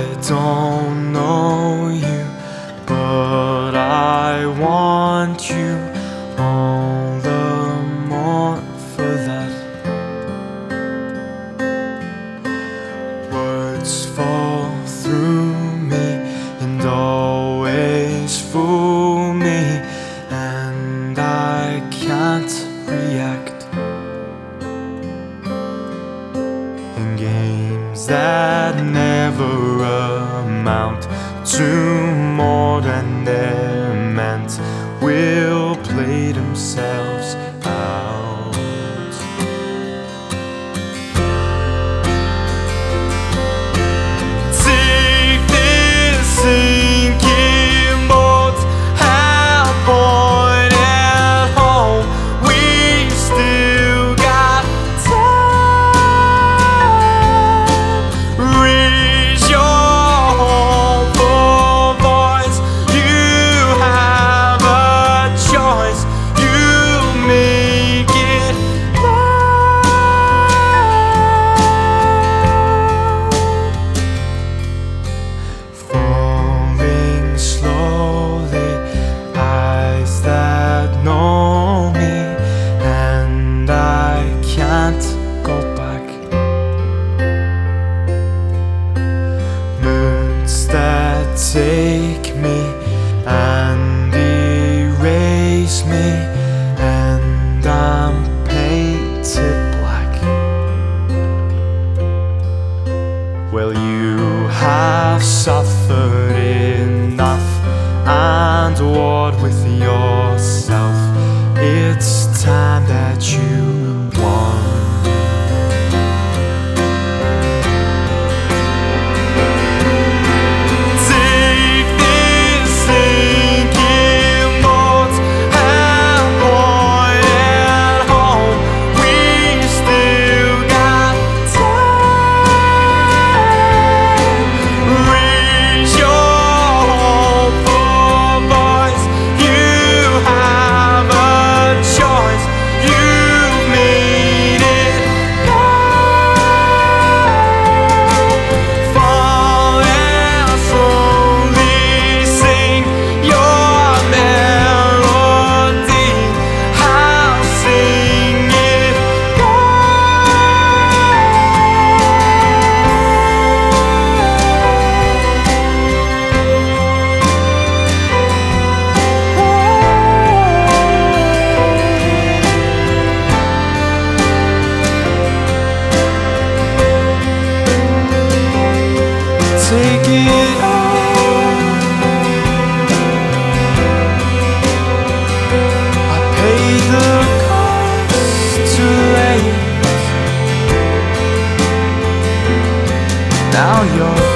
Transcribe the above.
I don't know you, but I want you all the more for that. Words fall through me and always fool me, and I can't react in games that never amount to more than they're meant will play themselves out. Take this sinking boat and point it home. We still got time. Raise your hopeful voice. You have a choice. You make it falling slowly, eyes that know me, and I can't go back. Moods that take me and erase me, and I'm painted black. Well, you have suffered enough and warred with yourself. It's time that you won. Take this sinking boat and point it home. We still got time. Raise your hopeful voice. You have a choice. You've made it now. Fall and slowly sing your melody. I'll sing it take it all. I paid the cost too late. Now you're